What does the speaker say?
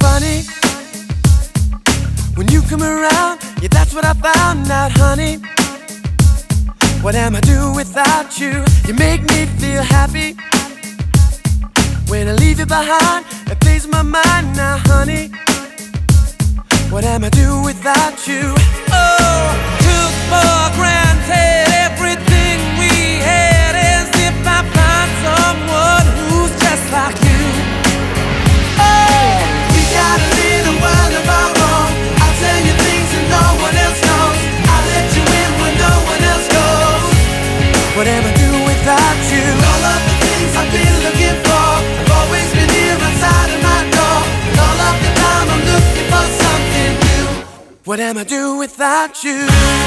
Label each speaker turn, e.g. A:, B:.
A: funny when you come around. Yeah, that's what I found out, honey. What am I doing without you? You make me feel happy. When I leave you behind, it plays in my mind now, honey. What am I doing without you?
B: Oh, took for granted everything we had, as if I find someone who's just like you.
A: Oh, we got a little world of our own. I'll tell you things that no one else knows. I'll let you in when no one else goes. What am I doing without you? All of the things I've been looking for have always been here outside of my door. And all of the time I'm looking for something new. What am I doing without you?